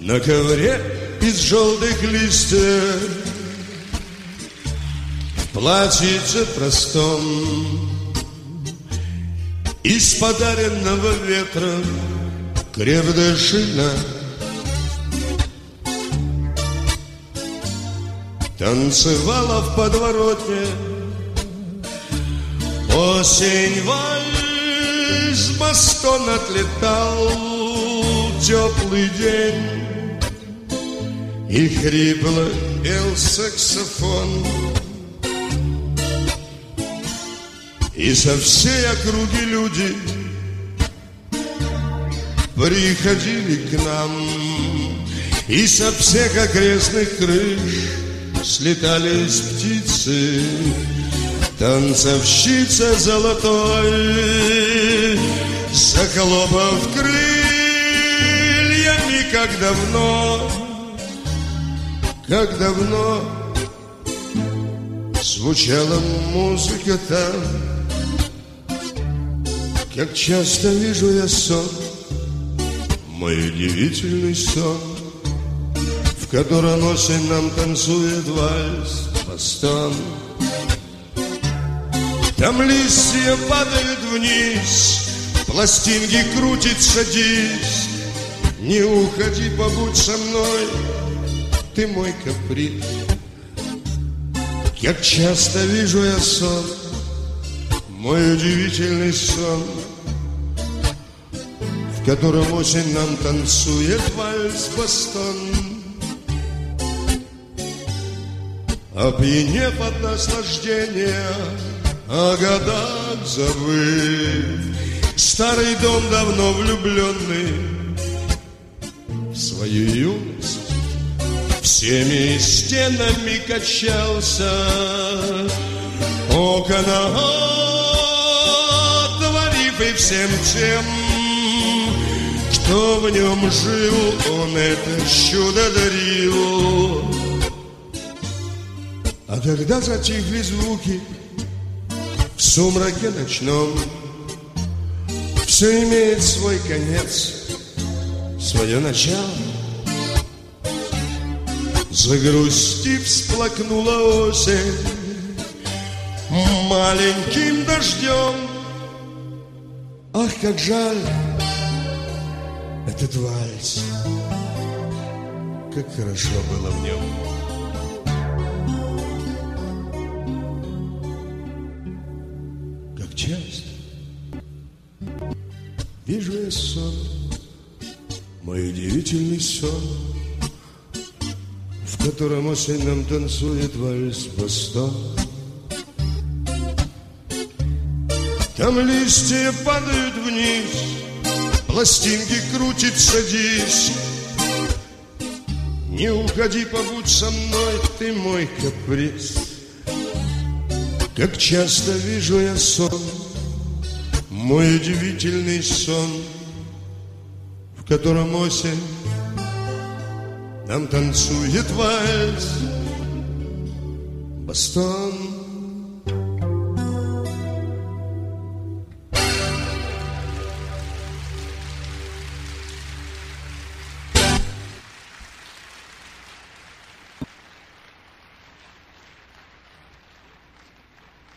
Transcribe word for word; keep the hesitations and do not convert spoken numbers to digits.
На ковре из желтых листьев, в платьице простом, из подаренного ветром крепдышина танцевала в подворотне. Осень вальс, бастон отлетал, теплый день, и хрипло пел саксофон. И со всей округи люди приходили к нам, и со всех окрестных крыш слетались птицы. Танцовщица золотой, захлопав крыльями, как давно, как давно звучала музыка там. Как часто вижу я сон, мой удивительный сон, в котором осень нам танцует вальс, бастон. Там листья падают вниз, пластинки крутит, садись. Не уходи, побудь со мной, ты мой каприз. Как часто вижу я сон, мой удивительный сон, в котором осень нам танцует вальс, бастон. Опьянев от наслаждения, о годах забыв, старый дом давно влюбленный в свою юность всеми стенами качался. Окна отворив, и всем тем, кто в нем жил, он это чудо дарил. А когда затихли звуки в сумраке ночном, все имеет свой конец, свое начало. Загрустив, всплакнула осень маленьким дождем. Ах, как жаль этот вальс, как хорошо было в нем. Как часто вижу я сон, мой удивительный сон, в котором осень нам танцует вальс, бастон. Там листья падают вниз, пластинки крутит, садись. Не уходи, побудь со мной, ты мой каприз. Как часто вижу я сон, мой удивительный сон, в котором осень нам танцует вальс, бастон.